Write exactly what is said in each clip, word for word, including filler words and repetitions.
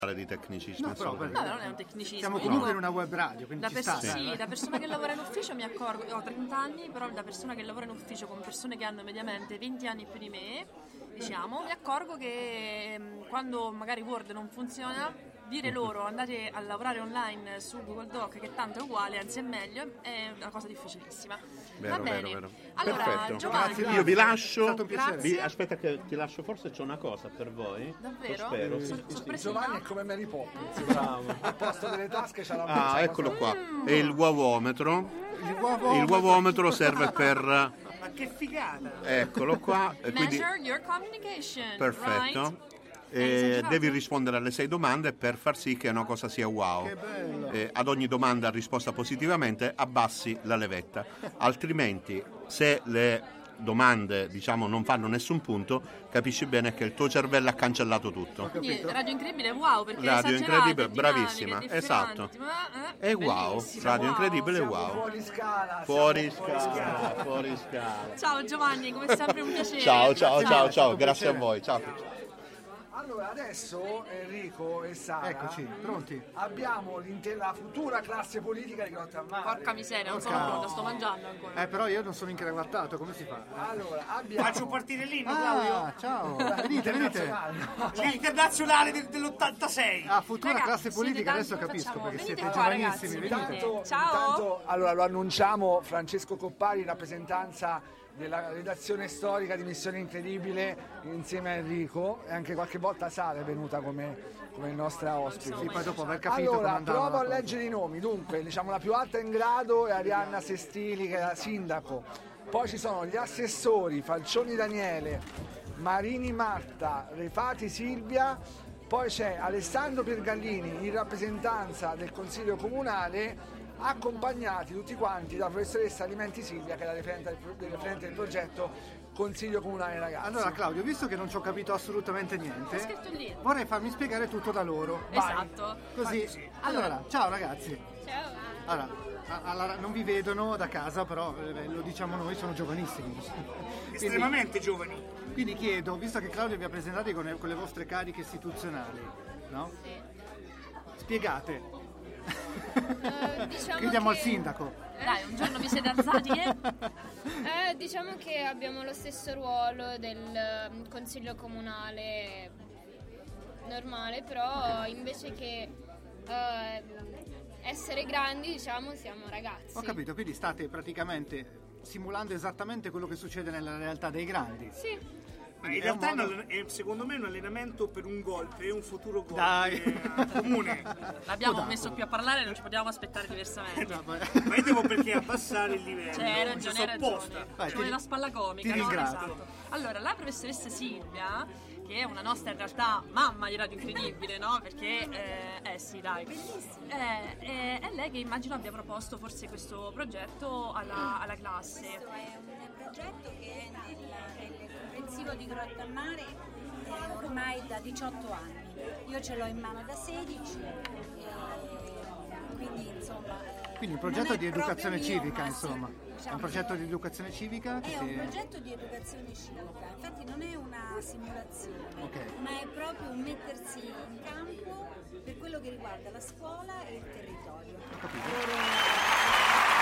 di tecnicismo. No, però, no, non è un tecnicismo. Siamo comunque no. in una web radio, quindi da ci perso- sta. Sì, da persona che lavora in ufficio mi accorgo, ho trenta anni, però da persona che lavora in ufficio con persone che hanno mediamente venti anni più di me, diciamo, mi accorgo che mh, quando magari Word non funziona, dire loro andate a lavorare online su Google Doc, che tanto è uguale, anzi è meglio, è una cosa difficilissima. Vero, Va bene. vero, vero. Allora, perfetto. Giovanni, Grazie, io vi lascio. Vi, aspetta che ti lascio, forse c'è una cosa per voi. Davvero? Lo spero. Eh, sì, sì, sì. Giovanni è come Mary Poppins. Bravo. Al posto delle tasche c'ha la Ah, c'ha eccolo cosa... qua. È il uovometro. Il uovometro. Il uovometro serve per... Ma che figata! Eccolo qua. E quindi... Measure your communication. Perfetto. Right? E devi rispondere alle sei domande per far sì che una cosa sia wow. Che bello. Eh, ad ogni domanda risposta positivamente abbassi la levetta, altrimenti se le domande diciamo non fanno nessun punto, capisci bene che il tuo cervello ha cancellato tutto. Quindi Radio Incredibile è wow, perché Radio Incredibile, bravissima, esatto. Ma, eh, è wow, Radio wow. Incredibile è wow. Fuori scala. Fuori scala, fuori scala. Ciao Giovanni, come sempre un piacere. Ciao, ciao, Grazie ciao, mille, ciao, è grazie a un voi. Ciao. Allora, adesso Enrico e Sara, Eccoci, pronti? abbiamo l'intera futura classe politica di Grotta al Mare. Porca miseria, non Porca- sono pronta, sto mangiando ancora. Eh, però io non sono incravattato, come si fa? Allora, abbiamo... Faccio partire l'inno, Claudio. Ah, ciao. Venite, venite. L'internazionale del- dell'ottantasei. Ah, futura Ragazzi, classe politica, siete adesso tanti, capisco, facciamo. perché Venite siete qua, giovanissimi, ragazzi, venite. Intanto, Ciao. intanto, allora lo annunciamo, Francesco Coppari in rappresentanza della redazione storica di Missione Incredibile insieme a Enrico, e anche qualche volta Sara è venuta come, come nostra ospite. Sì, poi dopo aver capito come Allora, andava provo la a cosa. leggere i nomi. Dunque, diciamo la più alta in grado è Arianna Sestili, che è la sindaco. Poi ci sono gli assessori Falcioni Daniele, Marini Marta, Refati Silvia. Poi c'è Alessandro Piergallini in rappresentanza del Consiglio Comunale, accompagnati tutti quanti da professoressa Alimenti Silvia, che è la referente del, referente del progetto Consiglio Comunale Ragazzi. Allora Claudio, visto che non ci ho capito assolutamente niente, C'è scritto lì. vorrei farmi spiegare tutto da loro. Esatto. Così. Allora, ciao ragazzi. Ciao. Allora, a- allora, non vi vedono da casa, però eh, lo diciamo noi, sono giovanissimi. Estremamente giovani. Quindi, quindi chiedo, visto che Claudio vi ha presentati con le, con le vostre cariche istituzionali, no? Spiegate. Eh, diciamo Chiediamo al che- sindaco. Dai, un giorno vi siete alzati e... Eh, diciamo che abbiamo lo stesso ruolo del eh, consiglio comunale normale, però invece che eh, essere grandi, diciamo, siamo ragazzi. Ho capito, quindi state praticamente simulando esattamente quello che succede nella realtà dei grandi. Sì. Ma in È un realtà è un modo- allen- è, secondo me, un allenamento per un golpe, per un futuro golpe Dai. eh, comune. L'abbiamo Dai. messo qui a parlare, non ci potevamo aspettare diversamente. No, ma- Ma io devo perché abbassare il livello. Cioè, hai ci ragione, sto hai ragione. apposta. Vai, Ci ti- vuole la spalla comica, ti no? ringrazio. Esatto. Allora, la professoressa Silvia, che è una nostra in realtà mamma di Radio Incredibile, no? Perché, eh, eh sì, dai. Eh, eh, è lei che immagino abbia proposto forse questo progetto alla, alla classe. Questo è un progetto che è nel, nel comprensivo di Grotta al Mare eh, ormai da diciotto anni. Io ce l'ho in mano da sedici, e quindi insomma... Quindi un non progetto è di educazione proprio mio, civica, ma sì, insomma. È diciamo un progetto che di educazione civica che È si... un progetto di educazione civica, infatti non è una simulazione, Ok. ma è proprio un mettersi in campo per quello che riguarda la scuola e il territorio. Ho capito. Loro-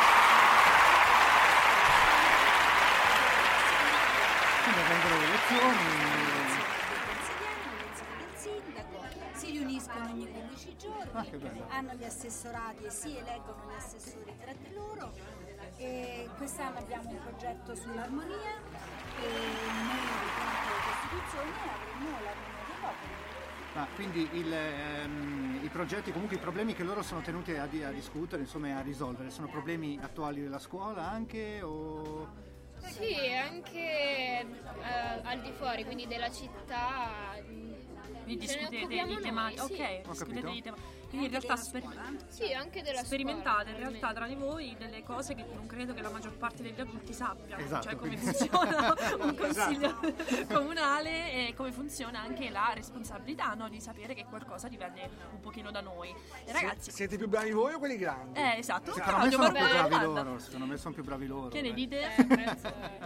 Quindi vengono le lezioni. dei consiglieri, le lezioni del sindaco, si riuniscono ogni quindici giorni, Ah, che bello. hanno gli assessorati e si eleggono gli assessori tra di loro. E quest'anno abbiamo un progetto sull'armonia e noi durante la Costituzione avremo l'armonia dei popoli. Ma quindi il, ehm, i progetti, comunque i problemi che loro sono tenuti a, di- a discutere, insomma, e a risolvere, sono problemi attuali della scuola anche o... Sì, anche eh, al di fuori, quindi della città. Quindi ce ne discutete occupiamo di noi, tematiche, sì. ok, Ho discutete capito. di tematiche. Quindi in realtà sper- Sì, anche della sperimentate in scuola, realtà tra di voi delle cose che non credo che la maggior parte degli adulti sappiano, Esatto, cioè come quindi- funziona un consiglio comunale e come funziona anche la responsabilità, no, di sapere che qualcosa dipende un pochino da noi. E ragazzi, Siete più bravi voi o quelli grandi? eh esatto, Secondo me Claudio, sono più guarda, bravi guarda. loro, secondo me sono più bravi loro. Che ne dai. dite? Eh, penso-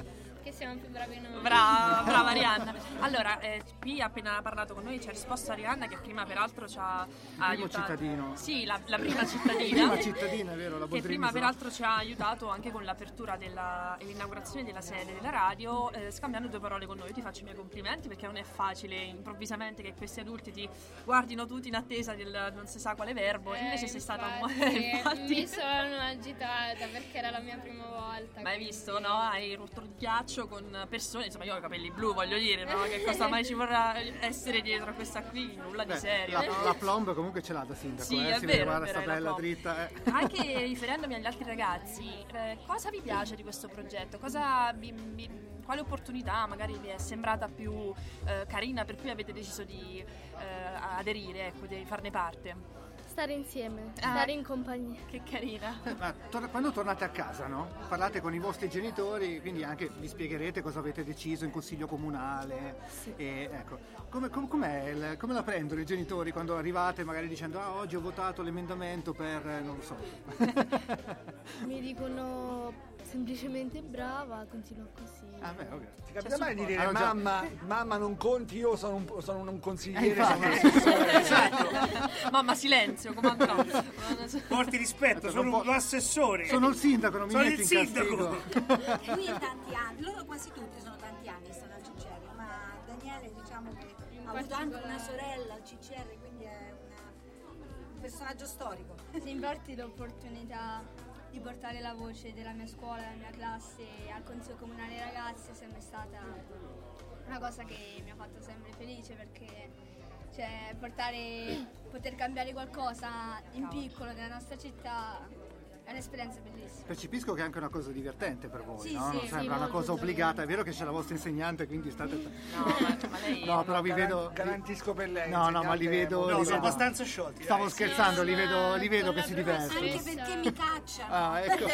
Che siamo più bravi noi. Brava, brava Arianna. Allora, eh, qui ha appena parlato con noi, ci ha risposto Arianna che prima peraltro ci ha aiutato. cittadino. Sì, la, la prima cittadina. Prima cittadina, è vero, la che prima Boldrini, peraltro ci ha aiutato anche con l'apertura della, e l'inaugurazione della sede della radio, eh, scambiando due parole con noi. Io ti faccio i miei complimenti perché non è facile improvvisamente che questi adulti ti guardino tutti in attesa del non si sa quale verbo, Eh, invece sei stata infatti, infatti. mi sono agitata perché era la mia prima volta. Ma hai quindi- visto, no? Hai rotto il ghiaccio con persone, insomma io ho i capelli blu, voglio dire, no? Che cosa mai ci vorrà essere dietro a questa qui? Nulla di Beh, serio. La, la plomb comunque ce l'ha da sindaco, Sì, eh? è si vero, vede, guarda, è sta vero, è la bella plomb. dritta. Eh. Anche riferendomi agli altri ragazzi, eh, cosa vi piace di questo progetto? Cosa vi, vi- quale opportunità magari vi è sembrata più eh, carina per cui avete deciso di eh, aderire, ecco, di farne parte? Stare insieme, Ah. stare in compagnia. Che carina. Eh, Ma tor- quando tornate a casa, no? Parlate con i vostri genitori, quindi anche vi spiegherete cosa avete deciso in consiglio comunale. E, ecco, come, com- com'è il- come la prendono i genitori quando arrivate magari dicendo ah oggi ho votato l'emendamento per eh, non lo so. Mi dicono semplicemente brava, continua così. Ah beh, ok. Ti capita mai di dire Hanno già- mamma, mamma non conti, io sono un, sono un Eh, consigliere, infatti. sono un assessore. Esatto. Mamma, silenzio, comando no. Porti rispetto, sono un po'- l'assessore. Sono il sindaco, non mi Sono metti il in sindaco. castigo. Lui è tanti anni, loro quasi tutti sono tanti anni che stanno al C C R, ma Daniele diciamo che ha avuto anche una sorella al C C R, quindi è una- un personaggio storico. Sì, infatti l'opportunità di portare la voce della mia scuola, della mia classe al Consiglio Comunale Ragazzi è sempre stata una cosa che mi ha fatto sempre felice perché cioè, portare, poter cambiare qualcosa in piccolo nella nostra città è un'esperienza bellissima. Percepisco che è anche una cosa divertente per voi, Sì, no? sì, Non sì, sembra una molto cosa obbligata, è vero che c'è la vostra insegnante, quindi state... No, ma, ma lei... No, però vi Garan- vedo... Garantisco per lei. No, no, ma li insegnante vedo... molto No, li sono vedo- abbastanza sciolti. Stavo dai. scherzando, li ma vedo, li vedo con che la si professoressa- divertono. Anche perché mi cacciano. Ah, ecco.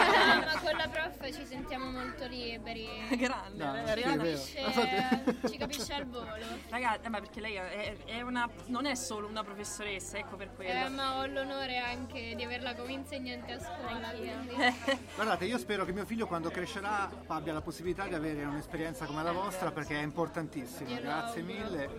ma con la prof ci sentiamo molto liberi. Grande, No, eh, sì, è Arianna. vero. Capisce- ci capisce al volo. Ragazzi, eh, ma perché lei è, è una, non è solo una professoressa, ecco per quello. Eh, ma ho l'onore anche di averla come insegnante a scuola. Quindi. Guardate, io spero che mio figlio quando crescerà abbia la possibilità di avere un'esperienza come la vostra perché è importantissima. Grazie mille.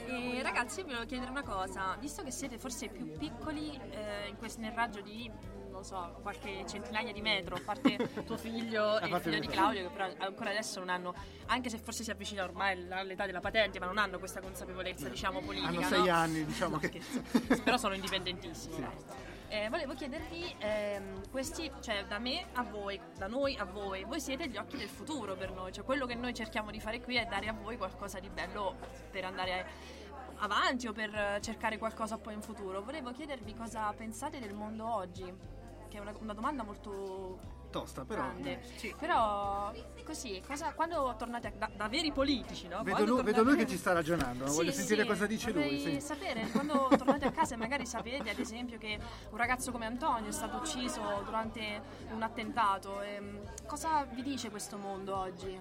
E ragazzi, io vi volevo chiedere una cosa, visto che siete forse i più piccoli eh, in questo, nel raggio di, non so, qualche centinaia di metro, a parte tuo figlio e il parte figlio di me. Claudio, che però ancora adesso non hanno, anche se forse si avvicina ormai all'età della patente, ma non hanno questa consapevolezza, diciamo, politica. Hanno no? sei anni, diciamo No, che... scherzo. Però sono indipendentissimi. dai. Eh, volevo chiedervi, ehm, questi, cioè da me a voi, da noi a voi, voi siete gli occhi del futuro per noi, cioè quello che noi cerchiamo di fare qui è dare a voi qualcosa di bello per andare avanti o per cercare qualcosa poi in futuro. Volevo chiedervi cosa pensate del mondo oggi, che è una, una domanda molto Tosta, però... grande, però così, cosa, quando tornate a, da, da veri politici, no? Vedo Quando lui, vedo tornate- lui che ci sta ragionando, Sì, voglio sì, sentire sì. cosa dice lui. Vorrei Sì. sapere, quando tornate a casa e magari sapete ad esempio che un ragazzo come Antonio è stato ucciso durante un attentato, ehm, cosa vi dice questo mondo oggi?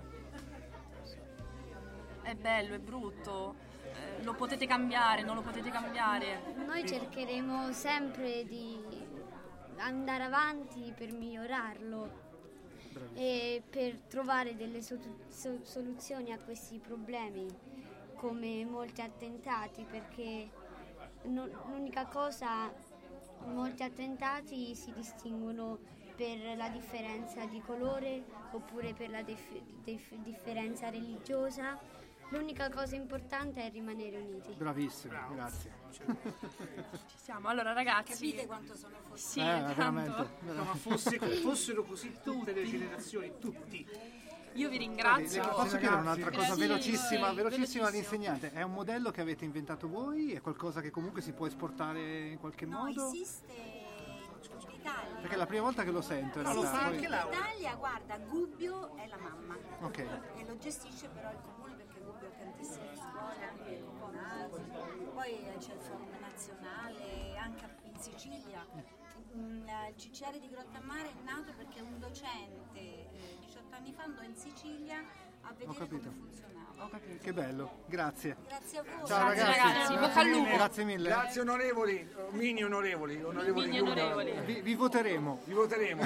È bello, è brutto, eh, lo potete cambiare, non lo potete cambiare? Noi cercheremo sempre di andare avanti per migliorarlo e per trovare delle so- so- soluzioni a questi problemi, come molti attentati, perché non- l'unica cosa, molti attentati si distinguono per la differenza di colore oppure per la dif- dif- differenza religiosa. L'unica cosa importante è rimanere uniti. Bravissimo, grazie. Ci siamo, allora ragazzi... Capite quanto sono fortunati? Sì, Eh, tanto. veramente. No, ma fosse- fossero così tutte le generazioni, tutti. Io vi Guardi, ringrazio. le posso chiedere un'altra cosa Grazie. velocissima, Sì, velocissima velocissimo. all'insegnante? È un modello che avete inventato voi? È qualcosa che comunque si può esportare in qualche No, modo? esiste in Italia. Perché è la prima volta che lo sento in Ma lo realtà. fa Poi- anche In Laura. Italia, guarda, Gubbio è la mamma Ok. e lo gestisce però il comune perché Gubbio ha tantissime scuole, anche comunali, poi c'è il forum nazionale, anche in Sicilia. Mm, Il C C R di Grottammare è nato perché un docente eh, diciotto anni fa andò in Sicilia a vedere come funzionava. Ho capito. Che bello, grazie. Grazie a voi. Ciao Grazie, ragazzi, ragazzi, bocca al lupo. Grazie mille. Grazie onorevoli, mini onorevoli, onorevoli Mini Giulia. onorevoli. Vi, vi voteremo. Vi voteremo.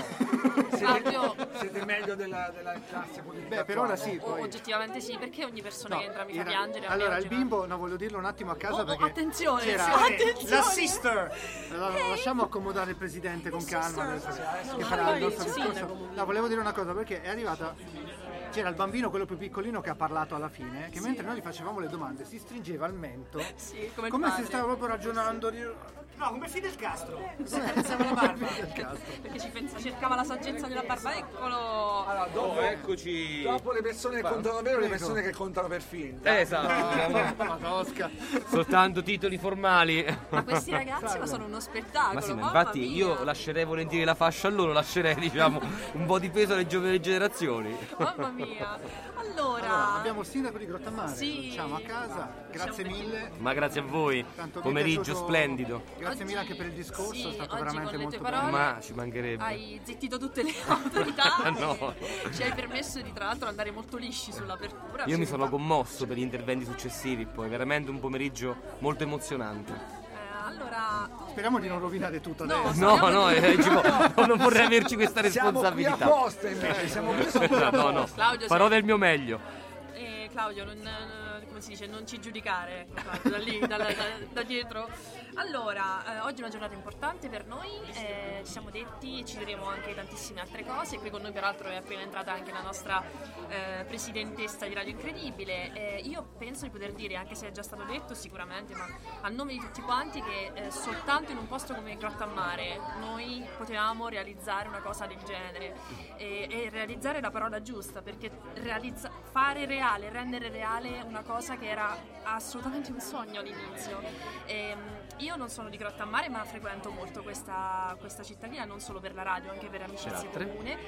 Fabio. Siete, siete meglio della, della classe politica. Beh, per ora attuale. sì, O- poi. oggettivamente sì, perché ogni persona No, che entra mi fa era- piangere. a me allora, oggi il va- bimbo, no, voglio dirlo un attimo a casa Oh, oh, perché attenzione, c'era sì, attenzione. la sister. Allora, lo lasciamo accomodare il presidente con calma adesso, che farà il nostro discorso. No, volevo dire una cosa perché è arrivata. C'era il bambino, quello più piccolino che ha parlato alla fine, che mentre noi gli facevamo le domande si stringeva il mento, Sì, come il come se padre. stava proprio ragionando. di- No, come Fidel Castro. Pensava alla barba. Del castro. Perché ci pensa, cercava la saggezza della barba, eccolo. Allora, dopo, eccoci. dopo le persone che contano vero, le persone che contano per finta. Eh, esatto. Ma tosca. Soltanto titoli formali. Ma questi ragazzi ma sono uno spettacolo. Ma sì, ma mamma infatti mia. io lascerei volentieri la fascia a loro, lascerei diciamo un po' di peso alle giovani generazioni. Mamma mia. Allora, Allora, abbiamo il sindaco di Grottammare, Sì. lo diciamo a casa, grazie Diciamo mille. Ma grazie a voi, Tanto mi è pomeriggio piaciuto- splendido. Grazie mille Oggi- anche per il discorso, sì, è stato oggi veramente con le molto tue bello. parole Ma ci mancherebbe. hai zittito tutte le autorità. No. e Ci hai permesso di tra l'altro andare molto lisci sull'apertura. Io mi Sì, sono ma- commosso per gli interventi successivi, poi veramente un pomeriggio molto emozionante. eh, allora, Speriamo di non rovinare tutto No, adesso. No, no, eh, ci vo- non vorrei averci questa Siamo qui responsabilità. apposta invece, siamo qui solo per No, no, Claudio, farò sei- del mio meglio. eh, Claudio, non, eh, come si dice, non ci giudicare, ecco, Claudio, da lì, da, da- da dietro. Allora, eh, oggi è una giornata importante per noi, eh, ci siamo detti, ci diremo anche tantissime altre cose. Qui con noi peraltro è appena entrata anche la nostra eh, presidentessa di Radio Incredibile. Eh, io penso di poter dire, anche se è già stato detto sicuramente, ma a nome di tutti quanti, che eh, soltanto in un posto come Grottammare noi potevamo realizzare una cosa del genere e, e realizzare la parola giusta, perché realizza- fare reale, rendere reale una cosa che era assolutamente un sogno all'inizio. Ehm, io non sono di Grottammare, ma frequento molto questa, questa cittadina, non solo per la radio, anche per amicizie Certo. comune,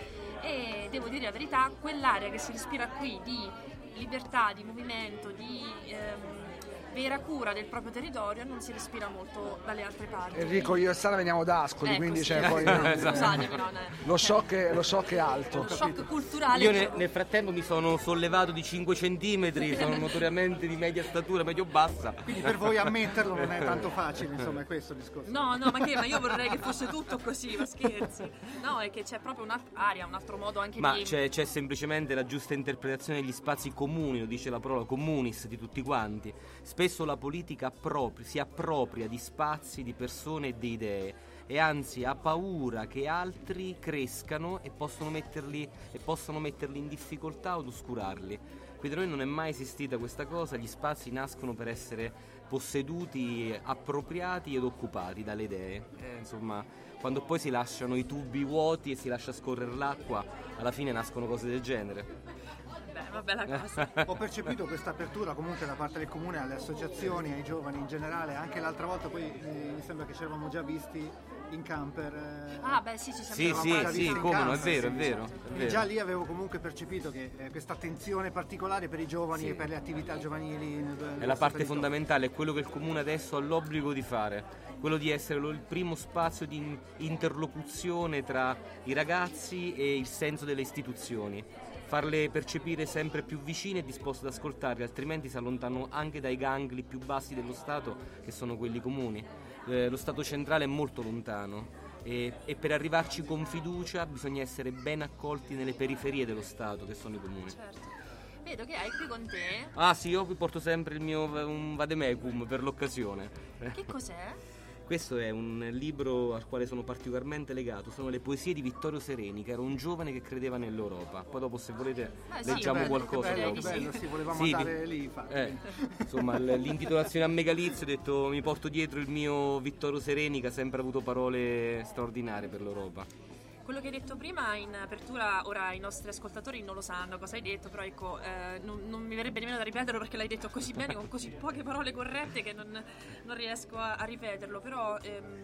e devo dire la verità, quell'area che si respira qui di libertà, di movimento, di ehm, vera cura del proprio territorio non si respira molto dalle altre parti. Enrico, io e Sara veniamo da Ascoli, Ecco, quindi sì. c'è poi Scusatemi, non è- lo shock è, lo shock è alto. lo shock culturale. Io diciamo. ne- nel frattempo mi sono sollevato di cinque centimetri, sono notoriamente di media statura, medio bassa. Quindi per voi ammetterlo non è tanto facile, insomma, è questo il discorso. No, no, ma che? Ma io vorrei che fosse tutto così, ma scherzi. No, è che c'è proprio un'altra aria, un altro modo anche Ma di... c'è, c'è semplicemente la giusta interpretazione degli spazi comuni, lo dice la parola communis di tutti quanti. Spesso la politica appropri- si appropria di spazi, di persone e di idee e anzi ha paura che altri crescano e possono metterli, e possano metterli in difficoltà o oscurarli. Qui da noi non è mai esistita questa cosa, gli spazi nascono per essere posseduti, appropriati ed occupati dalle idee. Eh, insomma, quando poi si lasciano i tubi vuoti e si lascia scorrere l'acqua, alla fine nascono cose del genere. Beh, vabbè, la cosa. Ho percepito questa apertura comunque da parte del comune alle associazioni, ai giovani in generale, anche l'altra volta poi eh, mi sembra che ci eravamo già visti in camper. eh, Ah, beh, sì, ci siamo Sì, eravamo sì, già sì, visti in come no, è camper, vero, è sì, vero, sì. è Quindi vero. già lì avevo comunque percepito che eh, questa attenzione particolare per i giovani Sì. e per le attività giovanili nel- nel È la nostro parte territorio. fondamentale, è quello che il comune adesso ha l'obbligo di fare, quello di essere lo- il primo spazio di in- interlocuzione tra i ragazzi e il senso delle istituzioni, farle percepire sempre più vicine e disposte ad ascoltarle, altrimenti si allontanano anche dai gangli più bassi dello Stato, che sono quelli comuni. Eh, lo Stato centrale è molto lontano e, e per arrivarci con fiducia bisogna essere ben accolti nelle periferie dello Stato, che sono i comuni. Certo. Vedo che hai qui con te... Ah sì, io vi porto sempre il mio un vademecum per l'occasione. Che cos'è? Questo è un libro al quale sono particolarmente legato, sono le poesie di Vittorio Sereni, che era un giovane che credeva nell'Europa. Poi dopo, se volete, Ah, sì, leggiamo Bello, qualcosa. che bello, dopo. che bello, sì, volevamo Sì, andare di- lì, infatti. eh, insomma, l- l'intitolazione a megalizio, ho detto mi porto dietro il mio Vittorio Sereni, che ha sempre avuto parole straordinarie per l'Europa. Quello che hai detto prima in apertura, ora i nostri ascoltatori non lo sanno cosa hai detto, però ecco, eh, non, non mi verrebbe nemmeno da ripeterlo perché l'hai detto così bene, con così poche parole corrette che non, non riesco a, a ripeterlo, però ehm,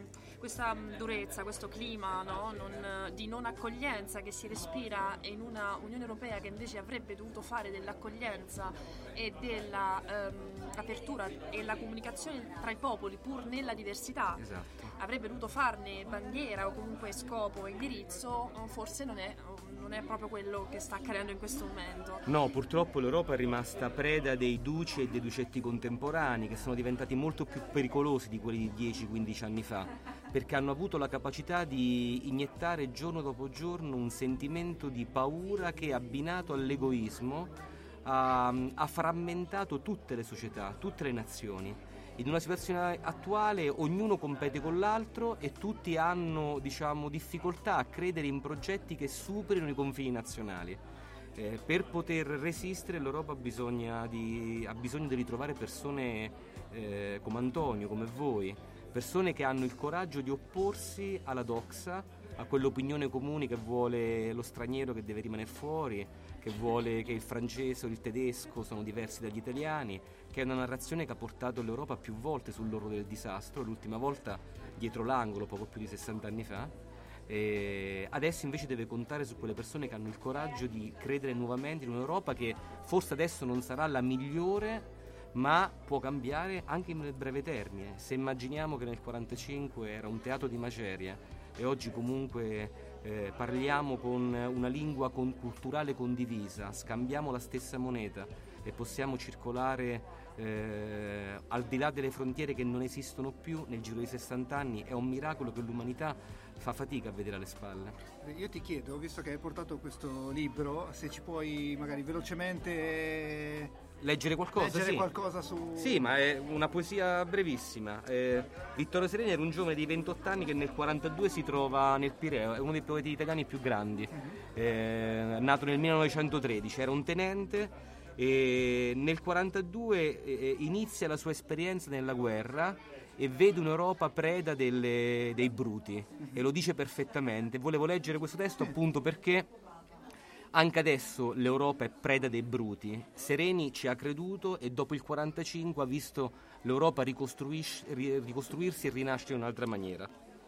questa durezza, questo clima, no? non, di non accoglienza che si respira in una Unione Europea che invece avrebbe dovuto fare dell'accoglienza e dell'apertura ehm, e la comunicazione tra i popoli pur nella diversità, Esatto. avrebbe dovuto farne bandiera o comunque scopo e indirizzo, forse non è, non è proprio quello che sta accadendo in questo momento. No, purtroppo l'Europa è rimasta preda dei duci e dei ducetti contemporanei, che sono diventati molto più pericolosi di quelli di dieci quindici anni fa, perché hanno avuto la capacità di iniettare giorno dopo giorno un sentimento di paura che, abbinato all'egoismo, ha, ha frammentato tutte le società, tutte le nazioni. In una situazione attuale ognuno compete con l'altro e tutti hanno, diciamo, difficoltà a credere in progetti che superino i confini nazionali. Eh, per poter resistere l'Europa bisogna di, ha bisogno di ritrovare persone eh, come Antonio, come voi, persone che hanno il coraggio di opporsi alla doxa, a quell'opinione comune che vuole lo straniero che deve rimanere fuori, che vuole che il francese o il tedesco sono diversi dagli italiani, che è una narrazione che ha portato l'Europa più volte sull'orlo del disastro, l'ultima volta dietro l'angolo poco più di sessanta anni fa. E adesso invece deve contare su quelle persone che hanno il coraggio di credere nuovamente in un'Europa che forse adesso non sarà la migliore, ma può cambiare anche nel breve termine. Se immaginiamo che nel quarantacinque era un teatro di macerie e oggi comunque eh, parliamo con una lingua con, culturale condivisa, scambiamo la stessa moneta e possiamo circolare eh, al di là delle frontiere che non esistono più nel giro di sessanta anni, è un miracolo che l'umanità fa fatica a vedere alle spalle. Io ti chiedo, visto che hai portato questo libro, se ci puoi magari velocemente leggere qualcosa, leggere sì. qualcosa su... Sì, ma è una poesia brevissima. Eh, Vittorio Sereni era un giovane di ventotto anni che nel quarantadue si trova nel Pireo, è uno dei poeti italiani più grandi, uh-huh. eh, nato nel millenovecentotredici, era un tenente e nel quarantadue eh, inizia la sua esperienza nella guerra e vede un'Europa preda delle, dei bruti, uh-huh. e lo dice perfettamente. Volevo leggere questo testo appunto perché anche adesso l'Europa è preda dei bruti. Sereni ci ha creduto e dopo il quarantacinque ha visto l'Europa ricostruirsi e rinascere in un'altra maniera.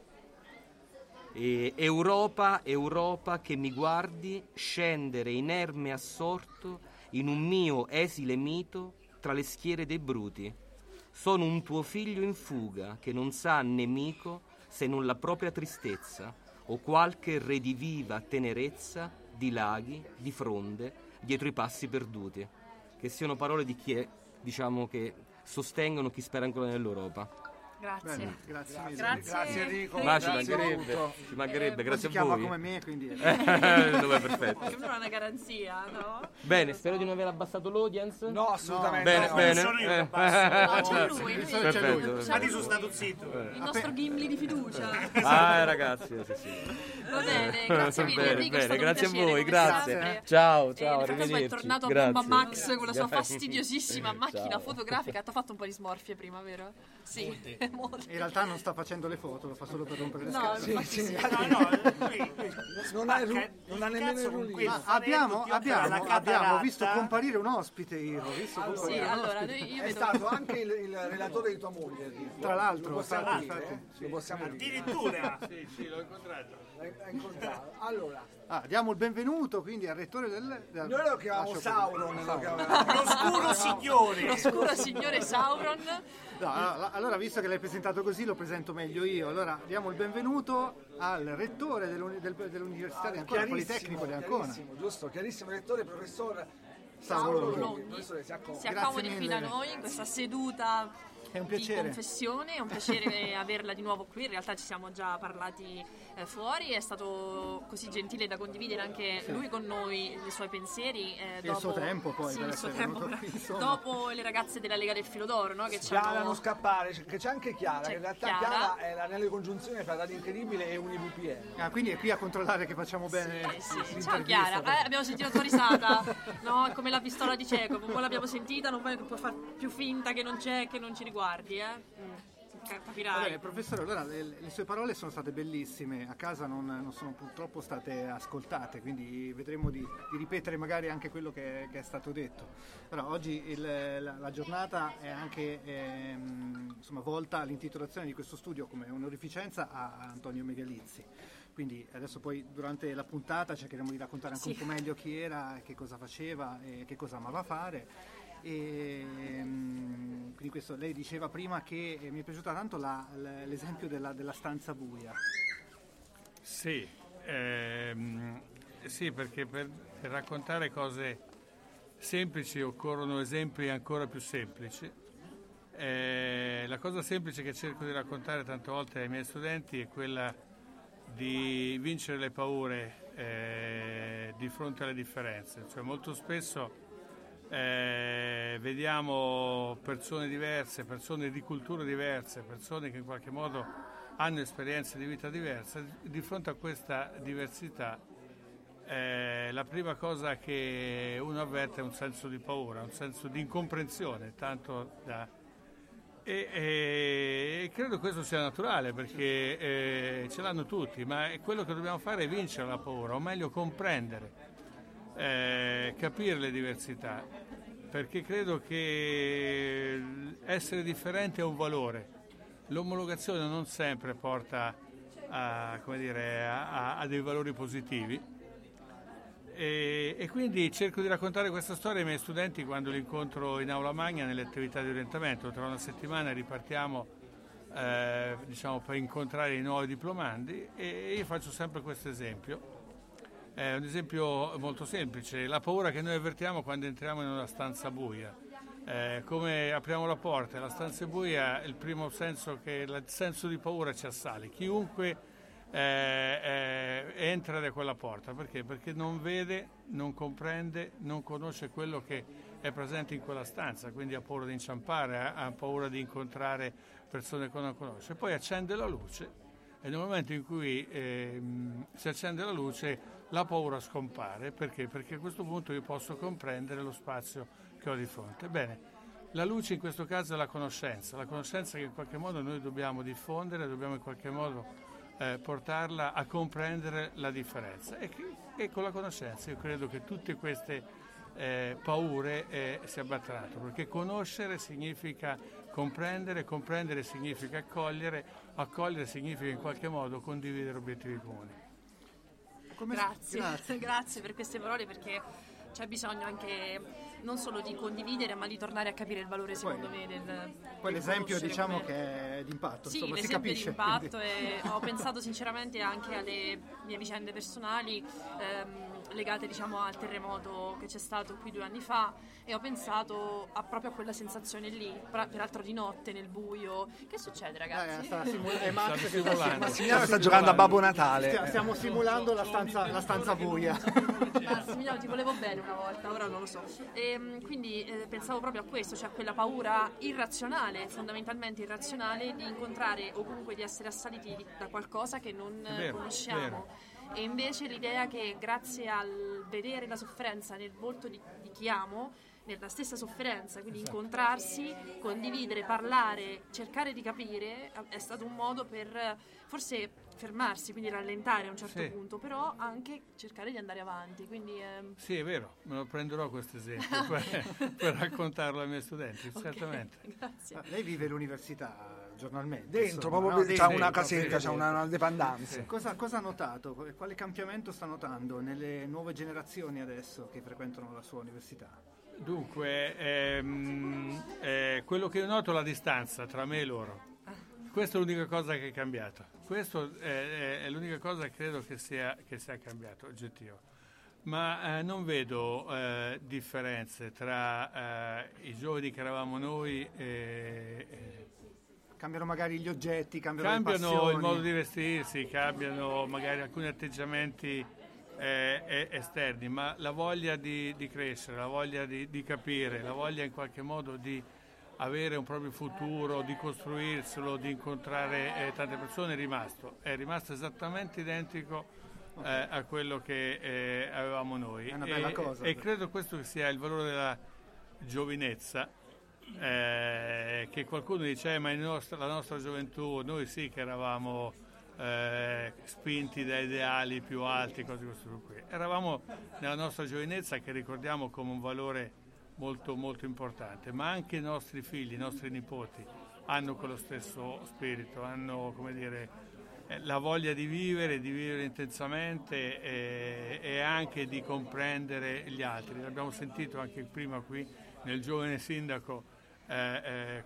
E Europa, Europa che mi guardi scendere inerme e assorto in un mio esile mito tra le schiere dei bruti. Sono un tuo figlio in fuga che non sa nemico se non la propria tristezza o qualche rediviva tenerezza di laghi, di fronde, dietro i passi perduti. Che siano parole di chi è, diciamo, che sostengono chi spera ancora nell'Europa. Grazie. Bene, grazie, grazie. grazie. Grazie Enrico. Ma ci mancherebbe, ci mancherebbe, Eh, grazie si a chiama voi. come me, quindi Dove è perfetto. Che non è una garanzia, no? Bene, spero di non aver abbassato l'audience. No, assolutamente Bene, no. bene. Sono io che Eh. abbasso. No, c'è lui, lui. Perfetto. Infatti sono stato zitto. Il nostro Gimli di fiducia. Ah, ragazzi, sì, sì. Va bene, grazie mille Bene, Enrico, è bene, stato un grazie a piacere, voi, come grazie. sempre. Ciao, E ciao, nel frattempo è arrivederci. tornato a Grazie. Bomba Max con la sua Grazie. fastidiosissima macchina Ciao. fotografica. Ti ha fatto un po' di smorfie prima, vero? Sì, molte. in realtà non sta facendo le foto, lo fa solo per rompere le No, scatole. infatti sì. No, no, lui- Non ha, il ru- spacca non ha il nemmeno cazzo il con rullino. quel Ma fanetto, abbiamo, ti offre abbiamo, una abbiamo cataratta. visto comparire un ospite, io ho visto Allora, Sì, comparire un allora, ospite. noi- io È vedo... stato anche il, il relatore di tua moglie, Enrico. Tra l'altro, lo possiamo infatti, dire, infatti. eh? Lo possiamo dire. Addirittura. L'hai l'hai incontrato. Allora, Ah, diamo il benvenuto quindi al rettore del... del- noi lo chiamiamo lascio Sauron. perdere. Lo chiamiamo. L'oscuro signore. L'oscuro signore Sauron. No, allora, allora, visto che l'hai presentato così, lo presento meglio io. Allora, diamo il benvenuto al rettore dell'uni- del- dell'Università di Ancona, Politecnico di Ancona. chiarissimo, giusto, chiarissimo, rettore, professor Sauron Sauron Longhi. Longhi. Professore, si accomodi. Si Grazie accomodi qui da mille. noi in questa seduta È un di piacere. confessione, è un piacere averla di nuovo qui. In realtà ci siamo già parlati eh, fuori, è stato così gentile da condividere anche lui con noi i suoi pensieri. eh, il suo tempo, poi, sì, per il suo essere tempo, venuto qui, insomma. dopo le ragazze della Lega del Filo d'Oro, no? Che ci Chiara hanno... non scappare, che c'è anche Chiara, C'è che in realtà Chiara. Chiara è l'anello di congiunzione fra Radio Incredibile e UniVPN. Ah, quindi è qui a controllare che facciamo bene Sì, sì. Ciao l'intervista. Chiara, eh, abbiamo sentito la tua risata, no? Come la pistola di cieco, poi l'abbiamo sentita, non puoi puoi far più finta che non c'è, che non ci riguardi, eh? Mm. capirai. Va bene, professore, allora le, le sue parole sono state bellissime, a casa non, non sono purtroppo state ascoltate, quindi vedremo di, di ripetere magari anche quello che, che è stato detto. Però oggi il, la, la giornata è anche ehm, insomma, volta all'intitolazione di questo studio come onorificenza a, a Antonio Megalizzi. Quindi adesso poi durante la puntata cercheremo di raccontare anche sì. un po' meglio chi era, che cosa faceva e che cosa amava fare. E, quindi questo, lei diceva prima che mi è piaciuta tanto la, l'esempio della, della stanza buia. Sì, ehm, sì perché per, per raccontare cose semplici occorrono esempi ancora più semplici. Eh, la cosa semplice che cerco di raccontare tante volte ai miei studenti è quella di vincere le paure eh, di fronte alle differenze. Cioè molto spesso eh, vediamo persone diverse, persone di culture diverse, persone che in qualche modo hanno esperienze di vita diverse. Di fronte a questa diversità eh, la prima cosa che uno avverte è un senso di paura, un senso di incomprensione, tanto da E, e credo questo sia naturale perché eh, ce l'hanno tutti, ma quello che dobbiamo fare è vincere la paura, o meglio comprendere, eh, capire le diversità, perché credo che essere differente è un valore. L'omologazione non sempre porta a, come dire, a, a dei valori positivi. E, e quindi cerco di raccontare questa storia ai miei studenti quando li incontro in aula magna nelle attività di orientamento. Tra una settimana ripartiamo eh, diciamo, per incontrare i nuovi diplomandi e io faccio sempre questo esempio. È un esempio molto semplice, la paura che noi avvertiamo quando entriamo in una stanza buia. Eh, come apriamo la porta, la stanza è buia, il primo senso che il senso di paura ci assale. Chiunque Eh, eh, entra da quella porta perché? Perché non vede, non comprende, non conosce quello che è presente in quella stanza, quindi ha paura di inciampare, ha, ha paura di incontrare persone che non conosce. Poi accende la luce e nel momento in cui eh, si accende la luce la paura scompare. Perché? Perché a questo punto io posso comprendere lo spazio che ho di fronte. Bene, la luce in questo caso è la conoscenza, la conoscenza che in qualche modo noi dobbiamo diffondere, dobbiamo in qualche modo Eh, portarla a comprendere la differenza e, che, e con la conoscenza io credo che tutte queste eh, paure eh, si abbatteranno, perché conoscere significa comprendere, comprendere significa accogliere, accogliere significa in qualche modo condividere obiettivi comuni. Come grazie. Grazie. Grazie per queste parole, perché c'è bisogno anche non solo di condividere ma di tornare a capire il valore secondo poi, me del poi l'esempio diciamo come... che è d'impatto, sì, insomma, si l'esempio capisce, di impatto quindi... e ho pensato sinceramente anche alle mie vicende personali ehm, legate diciamo al terremoto che c'è stato qui due anni fa e ho pensato a, proprio a quella sensazione lì, peraltro di notte nel buio. Che succede ragazzi? Eh, sta simul- è Max che sta, Massimiliano sta giocando a Babbo Natale. Stiamo, stiamo simulando la stanza, la stanza buia. Massimiliano, ti volevo bene una volta, ora non lo so. E, quindi eh, pensavo proprio a questo, cioè a quella paura irrazionale, fondamentalmente irrazionale, di incontrare o comunque di essere assaliti da qualcosa che non vero, conosciamo. Vero. E invece l'idea che grazie al vedere la sofferenza nel volto di, di chi amo, nella stessa sofferenza, quindi esatto. incontrarsi, condividere, parlare, cercare di capire, è stato un modo per forse fermarsi, quindi rallentare a un certo sì. punto, però anche cercare di andare avanti. Quindi, ehm... Sì, è vero, me lo prenderò questo esempio per, per raccontarlo ai miei studenti, okay, certamente. Grazie. Lei vive l'università giornalmente? Dentro, insomma, proprio no? c'ha una casetta, c'ha una, una dependenza. Sì. Cosa, cosa ha notato? Quale cambiamento sta notando nelle nuove generazioni adesso che frequentano la sua università? Dunque, ehm, eh, quello che io noto è la distanza tra me e loro. Questa è l'unica cosa che è cambiata. Questa è, è l'unica cosa che credo che sia, che sia cambiato, oggettivo. Ma eh, non vedo eh, differenze tra eh, i giovani che eravamo noi e... e cambiano magari gli oggetti, cambiano, cambiano le passioni. il modo di vestirsi, cambiano magari alcuni atteggiamenti eh, esterni, ma la voglia di, di crescere, la voglia di, di capire, la voglia in qualche modo di avere un proprio futuro, di costruirselo, di incontrare eh, tante persone è rimasto, è rimasto esattamente identico eh, a quello che eh, avevamo noi. È una bella e, cosa. E credo questo sia il valore della giovinezza, eh, che qualcuno dice eh, ma il nostro, la nostra gioventù, noi sì che eravamo eh, spinti da ideali più alti, cose di questo tipo qui. Eravamo nella nostra giovinezza, che ricordiamo come un valore molto molto importante, ma anche i nostri figli, i nostri nipoti hanno quello stesso spirito, hanno, come dire, la voglia di vivere, di vivere intensamente e, e anche di comprendere gli altri. L'abbiamo sentito anche prima qui nel giovane sindaco eh, eh,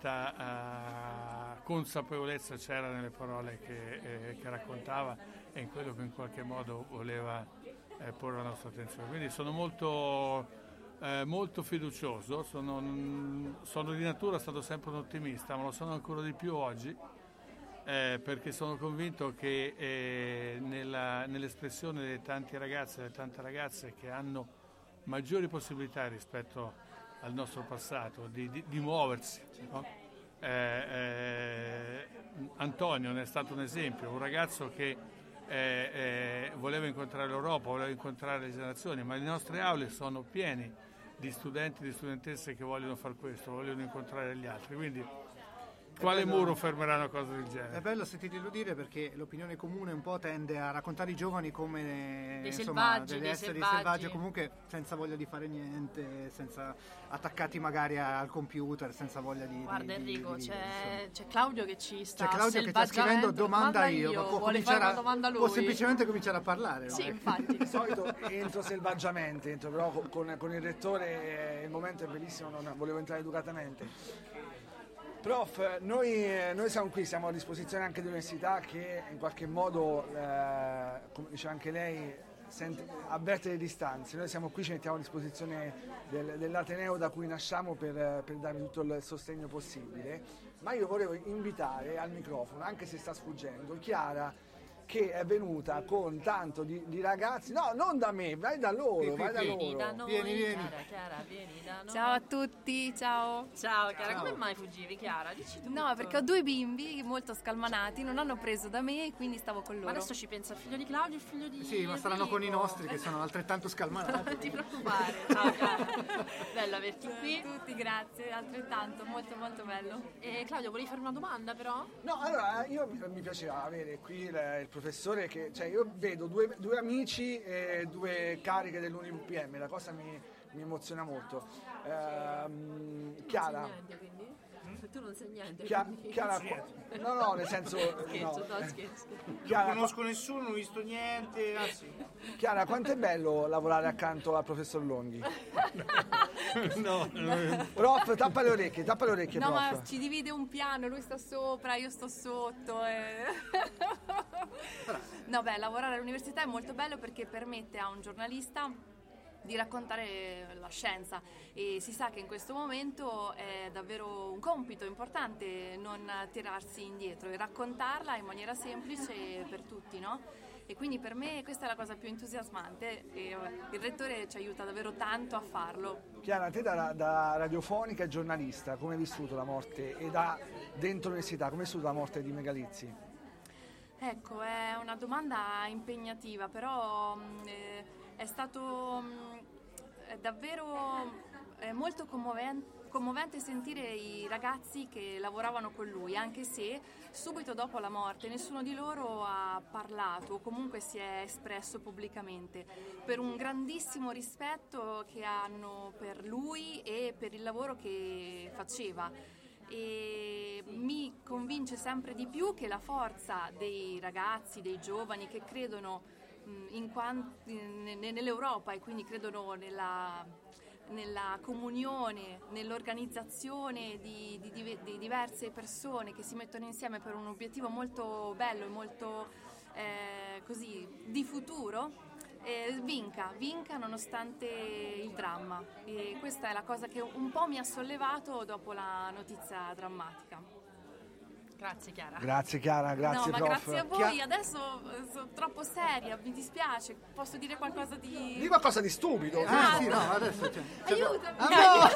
quanta eh, consapevolezza c'era nelle parole che, eh, che raccontava e in quello che in qualche modo voleva eh, porre la nostra attenzione. Quindi sono molto, eh, molto fiducioso, sono, sono di natura stato sempre un ottimista, ma lo sono ancora di più oggi. Eh, perché sono convinto che eh, nella, nell'espressione dei tanti ragazzi e delle tante ragazze che hanno maggiori possibilità rispetto al nostro passato di, di, di muoversi, no? eh, eh, Antonio ne è stato un esempio, un ragazzo che eh, eh, voleva incontrare l'Europa, voleva incontrare le generazioni, ma le nostre aule sono piene di studenti e di studentesse che vogliono fare questo, vogliono incontrare gli altri, quindi quale bello, muro fermerà una cosa del genere? È bello sentirlo dire, perché l'opinione comune un po' tende a raccontare i giovani come dei insomma, selvaggi, degli dei esseri selvaggi. selvaggi, comunque senza voglia di fare niente, senza attaccati magari al computer, senza voglia di... Guarda di, Enrico, di, di, c'è, c'è Claudio che ci sta C'è Claudio che sta scrivendo domanda io, ma può, vuole fare una a, domanda a lui. può semplicemente cominciare a parlare. Sì, no? infatti. Di solito entro selvaggiamente, entro, però con, con il rettore eh, il momento è bellissimo, non volevo entrare educatamente. Prof, noi, noi siamo qui, siamo a disposizione anche dell'università che in qualche modo, eh, come diceva anche lei, sente, avverte le distanze. Noi siamo qui, ci mettiamo a disposizione del, dell'Ateneo da cui nasciamo per, per darvi tutto il sostegno possibile, ma io volevo invitare al microfono, anche se sta sfuggendo, Chiara, che è venuta con tanto di, di ragazzi, no, non da me, vai da loro, vai da Vieni da loro. noi, Vieni, vieni. Chiara, Chiara, vieni da noi. Ciao a tutti, ciao. Ciao Chiara, Ciao. come mai fuggivi Chiara? Dici tutto. No, perché ho due bimbi molto scalmanati, non hanno preso da me e quindi stavo con loro. Ma adesso ci pensa il figlio di Claudio e il figlio di Sì, ma saranno con i Enrico. nostri che sono altrettanto scalmanati. Non ti preoccupare. Ciao Chiara. Bello averti qui. Ciao a tutti, grazie, altrettanto, molto molto bello. E Claudio, volevi fare una domanda però? No, allora io mi piaceva avere qui il, il professore che, cioè io vedo due, due amici e due cariche dell'Uni U P M, la cosa mi, mi emoziona molto. Ehm, Chiara, Non sai niente, quindi? Tu non sai niente. Chia- quindi- Chiara, no, no, nel senso, Scherzo, no. no, scherzo. Chiara, Non conosco nessuno, non ho visto niente. Ah, sì. Chiara, quanto è bello lavorare accanto al professor Longhi? No, no, Prof, tappa le orecchie, tappa le orecchie, No, prof. ma ci divide un piano, lui sta sopra, io sto sotto. E... no, beh, lavorare all'università è molto bello perché permette a un giornalista di raccontare la scienza e si sa che in questo momento è davvero un compito importante non tirarsi indietro e raccontarla in maniera semplice per tutti, no? E quindi per me questa è la cosa più entusiasmante e il rettore ci aiuta davvero tanto a farlo. Chiara, te da, da radiofonica e giornalista, come hai vissuto la morte e da dentro l'università, come hai vissuto la morte di Megalizzi? Ecco, è una domanda impegnativa, però mh, eh, è stato mh, è davvero è molto commovente, commovente sentire i ragazzi che lavoravano con lui, anche se subito dopo la morte nessuno di loro ha parlato o comunque si è espresso pubblicamente, per un grandissimo rispetto che hanno per lui e per il lavoro che faceva. E mi convince sempre di più che la forza dei ragazzi, dei giovani che credono mh, in quant- in- nell'Europa e quindi credono nella, nella comunione, nell'organizzazione di, di, di, di diverse persone che si mettono insieme per un obiettivo molto bello e molto eh, così di futuro. Eh, vinca, vinca nonostante il dramma, e questa è la cosa che un po' mi ha sollevato dopo la notizia drammatica. Grazie Chiara. Grazie Chiara, grazie no, prof. ma grazie a voi, Chia- adesso eh, sono troppo seria, mi dispiace, posso dire qualcosa di... Di qualcosa di stupido. Ah, sì, no, adesso c'è. Aiutami! Ah,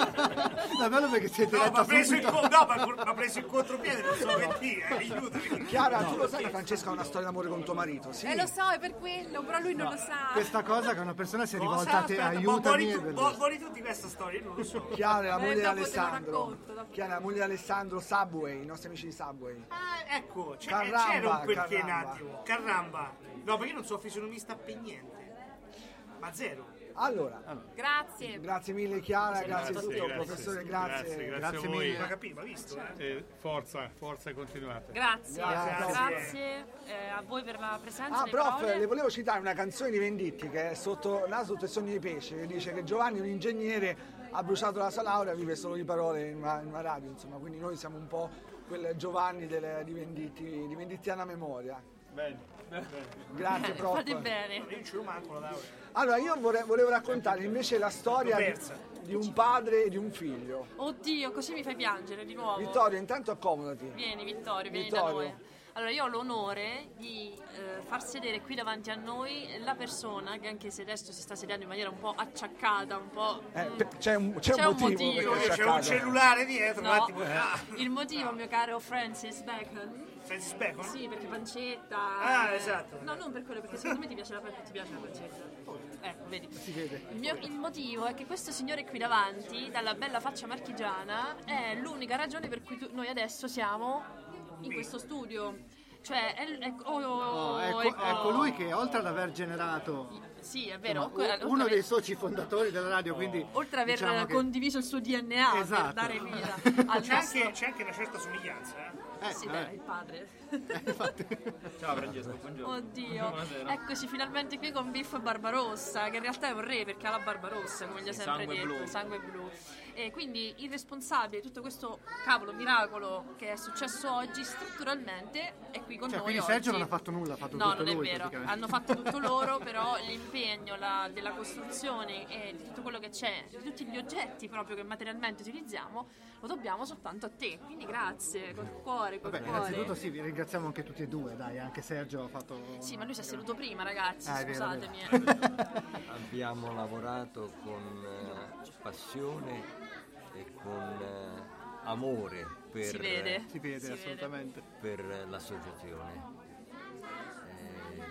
no! No, bello perché siete No, diretta ma ha preso il subito. co- no, ma ha preso il contropiede, non so che dire, eh, aiutami. Chiara, tu lo sai che Francesca ha una storia d'amore con tuo marito? Sì. Eh lo so, è per quello, però lui non lo sa. Questa cosa che una persona si è Cosa? rivolta a te, Aspetta, aiutami, vuoi è tu, bellissimo. vuoi tu di questa storia? Io non lo so. Chiara, la Eh, moglie di dopo te lo Alessandro. racconto, dopo. Chiara, la moglie di Alessandro, Subway, i nostri amici di Subway. Ah, ecco, c'è, Carramba, c'era un perché un carramba. attimo. Carramba. No, perché io non sono fisionomista per niente. Ma zero. Allora, Grazie. grazie mille Chiara, grazie, Grazie, a tutti, grazie. professore, grazie. Grazie, grazie, Grazie a voi. mille. Ma capito, ma visto, eh? Eh, forza, forza e continuate. Grazie, Grazie. grazie, eh, a voi per la presenza. Ah, le prof, parole. le volevo citare una canzone di Venditti che è sotto, là sotto il sogno di pesce, che dice che Giovanni, un ingegnere, ha bruciato la sua laurea, vive solo di parole in una, in una radio, insomma, quindi noi siamo un po' quel Giovanni delle, di Venditti, di Vendittiana memoria. Bene, bene. Grazie, prof. Fate bene. Io non ce lo manco la laurea. Allora, io vorrei- volevo raccontare invece la storia L'ho di, persa. di un padre e di un figlio. Oddio, così mi fai piangere di nuovo. Vittorio, intanto accomodati. Vieni Vittorio, vieni Vittorio. da noi. Allora io ho l'onore di eh, far sedere qui davanti a noi la persona che, anche se adesso si sta sedendo in maniera un po' acciaccata, un po'... Eh, mm, pe- c'è un, c'è C'è un un motivo, motivo. perché C'è c'è un casa. cellulare dietro, no, un attimo. Ah, il motivo, mio caro Francis Bacon. Francis Bacon? Sì, perché pancetta. Ah, eh, esatto. No, non per quello, perché secondo me ti piace la, ti piace la pancetta. Ecco, vedi. Si vede. Il, mio- il motivo è che questo signore qui davanti, dalla bella faccia marchigiana, è l'unica ragione per cui tu- noi adesso siamo in questo studio. Cioè, è, è, oh, Oh, ecco, ecco. è colui che oltre ad aver generato Sì, è vero. insomma, oltre uno aver- dei soci fondatori della radio, quindi Oltre ad aver diciamo che- condiviso il suo D N A Esatto. per dare vita al C'è nostro... anche, c'è anche una certa somiglianza, eh? Eh, Sì, vabbè. dai, il padre. Ciao Francesco, buongiorno. Oddio, Buonasera. eccoci finalmente qui con Biff Barbarossa, che in realtà è un re perché ha la barba rossa, come gli ha Sì, sempre sangue detto, blu. sangue blu. E quindi il responsabile di tutto questo cavolo miracolo che è successo oggi strutturalmente è qui con Cioè, noi quindi oggi. Sergio non ha fatto nulla, ha fatto No, tutto non è lui, vero, praticamente. hanno fatto tutto loro, però l'impegno la- della costruzione e di tutto quello che c'è, di tutti gli oggetti proprio che materialmente utilizziamo, lo dobbiamo soltanto a te. Quindi grazie, col cuore, col Vabbè, cuore. innanzitutto sì, vi ringraziamo anche tutti e due, dai, anche Sergio ha fatto... Sì, ma lui si è seduto prima, ragazzi, Ah, è vero, è scusatemi. Abbiamo lavorato con eh, passione e con eh, amore per, Si vede. Si vede, Si assolutamente. per l'associazione. Eh,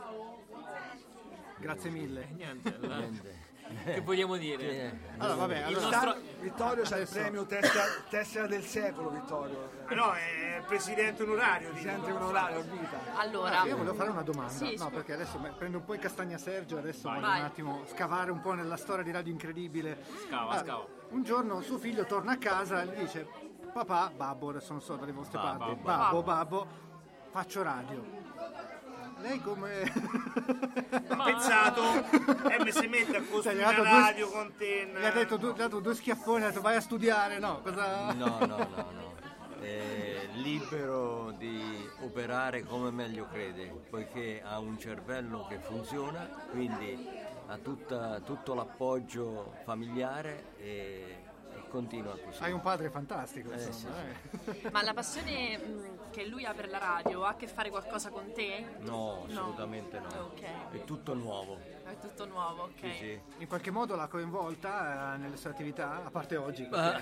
Grazie mille. Niente, allora, niente. che vogliamo dire? Che- Allora, vabbè, Il allora... nostro- Vittorio c'ha il Adesso- premio tessera, tessera del secolo, Vittorio. Ah, no, è presidente onorario. dico. Presidente onorario a vita. Allora, Io volevo fare una domanda, Sì, no, scu- perché adesso me- prendo un po' in castagna Sergio, adesso voglio Vai. un attimo scavare un po' nella storia di Radio Incredibile. Scava, Ah, scava. Un giorno suo figlio torna a casa e gli dice: papà, babbo, adesso non so dalle vostre Babbo, parti, babbo. babbo, babbo, faccio radio. Lei come... Ha pensato, e mi si mette a Cioè, costruire gli ha dato una due- radio con te. Gli ha detto, due- gli ha dato due schiaffoni, ha detto vai a studiare, no? Cosa... No, no, no, no. È libero di operare come meglio crede, poiché ha un cervello che funziona, quindi ha tutta- tutto l'appoggio familiare e, e continua così. Hai un padre fantastico, Eh, insomma. sì, eh. ma la passione mh, che lui ha per la radio ha a che fare qualcosa con te? No, assolutamente no. Ok. È tutto nuovo. È tutto nuovo, ok. Sì, sì. In qualche modo l'ha coinvolta eh, nelle sue attività, a parte oggi. Ma,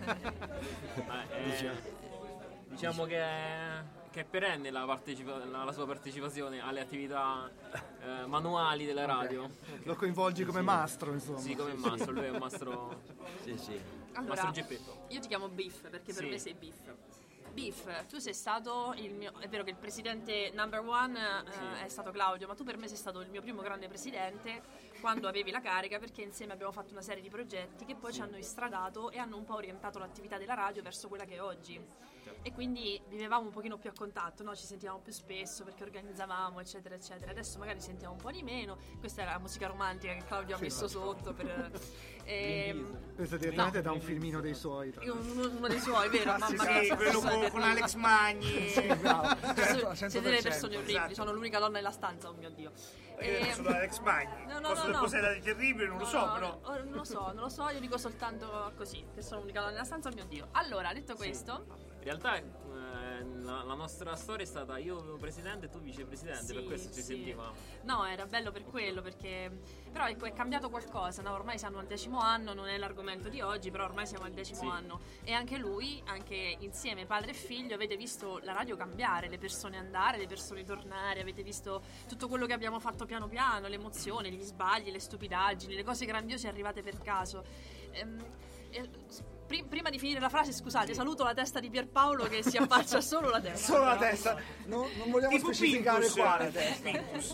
eh, diciamo che, che è perenne la, partecipa- la, la sua partecipazione alle attività eh, manuali della radio. Lo coinvolgi come mastro, insomma. Sì, come mastro, lui è un mastro, Sì, sì. Allora, mastro Geppetto. io ti chiamo Biff perché per Sì. me sei Biff. Biff, tu sei stato il mio... È vero che il presidente number one eh, è stato Claudio, ma tu per me sei stato il mio primo grande presidente quando avevi la carica, perché insieme abbiamo fatto una serie di progetti che poi ci hanno istradato e hanno un po' orientato l'attività della radio verso quella che è oggi. E quindi vivevamo un pochino più a contatto, no? Ci sentivamo più spesso perché organizzavamo, eccetera, eccetera. Adesso magari sentiamo un po' di meno. Questa era la musica romantica che Claudio ha messo sotto per... ehm, Questo direttamente da un filmino dei suoi. tra l'altro. uno, uno dei suoi, vero? Ah, sì, Mamma sì, mia, quello sono con, delle con persone- Alex Magni. Sì, bravo. Siete- cento Siete delle per cento, persone orribili, esatto. sono l'unica donna nella stanza, oh mio Dio. Eh, E- solo Alex Magni. No, no, Cosa no, no. cos'era di terribile, non lo No, so, no, però. no, non lo so, non lo so, io dico soltanto così, che sono l'unica donna nella stanza, oh mio Dio. Allora, detto questo, In realtà eh, la, la nostra storia è stata io presidente e tu vicepresidente, Sì, per questo ci sì. sentivamo. No, era bello per quello, perché però ecco, è cambiato qualcosa, no? Ormai siamo al decimo anno, non è l'argomento di oggi, però ormai siamo al decimo Sì. anno e anche lui, anche insieme padre e figlio, avete visto la radio cambiare, le persone andare, le persone tornare, avete visto tutto quello che abbiamo fatto piano piano, le emozioni, gli sbagli, le stupidaggini, le cose grandiose arrivate per caso. Ehm, eh, pri- prima di finire la frase, scusate, saluto la testa di Pierpaolo che si affaccia solo la testa. Solo la testa, non, non vogliamo Tipo specificare Pincus. quale testa.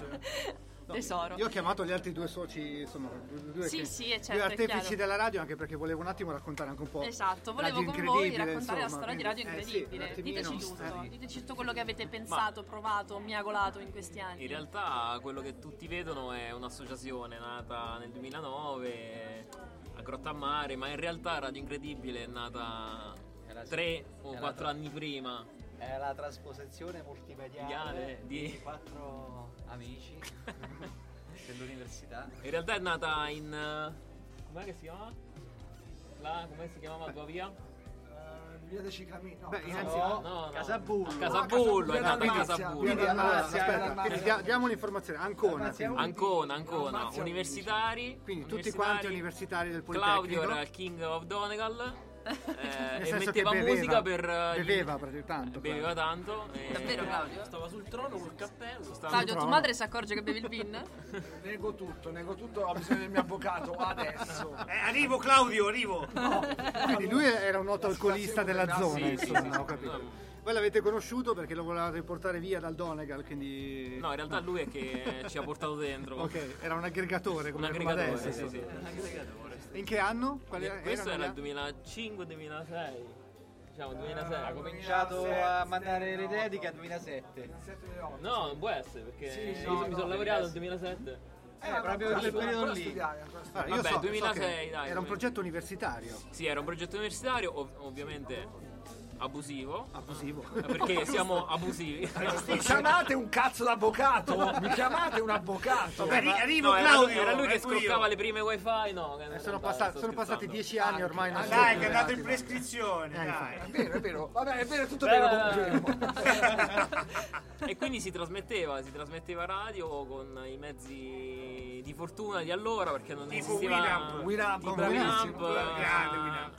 No, Tesoro. Io ho chiamato gli altri due soci, insomma, due, Sì, che- sì, è certo, due è artefici chiaro. della radio, anche perché volevo un attimo raccontare anche un po'. Esatto, volevo Radio con voi Incredibile, raccontare la insomma, storia di Radio quindi- eh, sì, Incredibile. un attimino, Diteci tutto, eh. diteci tutto quello che avete pensato, provato, miagolato in questi anni. In realtà quello che tutti vedono è un'associazione nata nel duemilanove a Grottammare, ma in realtà Radio Incredibile è nata tre o era quattro tra- anni prima. È la trasposizione multimediale Mediale di... di- quattro amici dell'università. In realtà è nata in... eh, com'è che si chiama? La, come si chiamava la tua via? Via dei Ciclamini, no, Beh, Casa- innanzi- No, no, no. Casabullo. A Casabullo, Ah, è nata a Casabullo. Casabullo. Quindi, allora, Dalmazia, aspetta, Dalmazia. quindi dia- diamo un'informazione. Ancona. quindi. Ancona, Ancona, Dalmazia universitari. Quindi tutti universitari. quanti universitari del Politecnico. Claudio era il King of Donegal. eh, Nel e senso metteva che beveva, musica per eh, gli- beveva praticamente tanto. beveva tanto e- Davvero, Claudio? stava sul trono col cappello stava Claudio, sul tua trono. madre si accorge che bevi il vin? Nego tutto, nego tutto, ho bisogno del mio avvocato adesso. Eh, arrivo Claudio, arrivo. Quindi lui era un noto alcolista della zona, Sì, sì, insomma, sì. ho capito. Voi l'avete conosciuto perché lo volevate portare via dal Donegal, quindi... no in realtà lui è che ci ha portato dentro. Ok, era un aggregatore come, Un come aggregatore, adesso. sì, sì. In che anno? Quali E questo erano era il gli- duemilacinque duemilasei, diciamo duemilasei. Ha cominciato a mandare le dediche al duemilasette. No, non può essere perché Sì, sì, io no, mi no, sono laureato nel duemilasette. Eh, proprio in quel periodo lì. Allora, io Vabbè, so- so duemilasei, che dai. Era un progetto universitario. Sì, era un progetto universitario, ov- ovviamente abusivo. Abusivo. Perché siamo abusivi. Mi chiamate un cazzo d'avvocato? Mi chiamate un avvocato? Vabbè, arri- arrivo No, era, Claudio. era lui che arrivo io. scroccava le prime wifi, no. che- Eh, sono, dai, passati, sto sono passati scherzando. dieci anni ormai. Non Ah, sono dai, più che è andato in relativi. prescrizione, Eh, dai. È vero, è vero. Vabbè, è vero, è tutto Beh, vero, beh, confermo. E quindi si trasmetteva, si trasmetteva radio con i mezzi di fortuna di allora perché non Tipo esisteva Winamp. Winamp, tipo bravissimo. Winamp, Grande eh, Winamp.